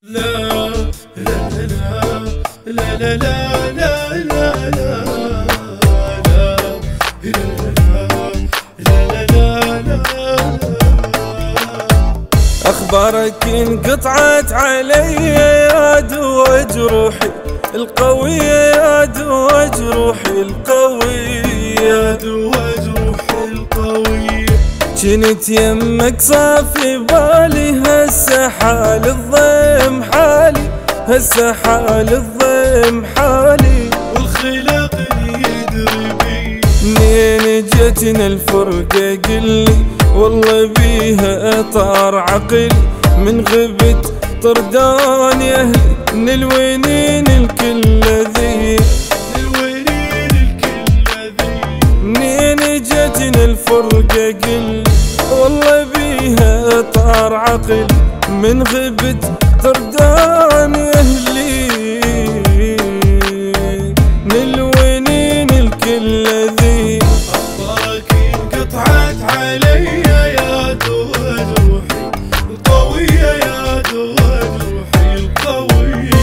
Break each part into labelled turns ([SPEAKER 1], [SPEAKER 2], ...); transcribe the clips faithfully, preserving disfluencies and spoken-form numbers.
[SPEAKER 1] لا لا لا لا لا لا لا لا لا
[SPEAKER 2] أخبارك انقطعت علي يا دوا جروحي القوية، يا دوا جروحي القوية،
[SPEAKER 1] يا دوا جروحي القوية.
[SPEAKER 2] جنت يمك صافي بالي، هسه حال الضيم حالي، هسه حال الضيم حالي،
[SPEAKER 1] والخلاق يدري بي.
[SPEAKER 2] منين جتنا الفرقة قلي، والله بيها طار عقلي، من غبت طردان يا اهلي، من الوينين الكل ذي،
[SPEAKER 1] من الوينين الكل ذي.
[SPEAKER 2] منين جتنا الفرقة قلي، والله بيها طار عقلي، من غبت طردان يا اهلي، من الوينين الكل ذي.
[SPEAKER 1] أخبارك انقطعت علي يا دوا جروحي القوية، يا دوا جروحي القوية.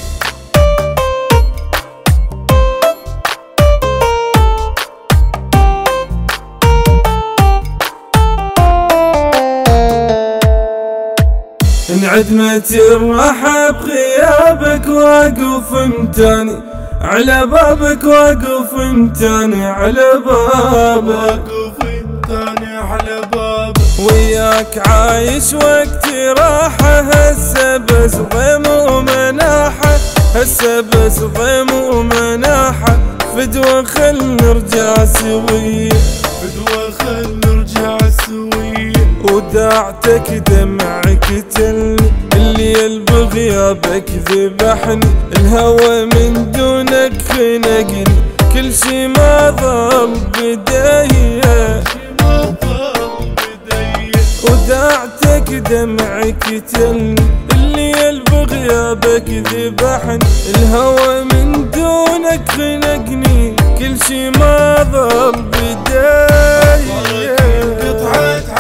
[SPEAKER 2] انعدمت الراحة بغيابك، واقف امتاني على بابك، واقف امتاني على بابك،
[SPEAKER 1] واقف امتاني على بابك.
[SPEAKER 2] وياك عايش وقتي راحة، هسه بس ضيم ومناحة، هسه بس ضيم ومناحة، فدوى خل نرجع سوية،
[SPEAKER 1] فدوى خل نرجع سوية.
[SPEAKER 2] وداعتك دمعك تلني، الليل بغيابك ذبحني، الهوى من دونك خنقني، كل شي ما ظل بداية، وداعتك دمعك تلني، الليل بغيابك ذبحني، الهوى من دونك خنقني، كل شي ما ظل بداية.
[SPEAKER 1] انقطعت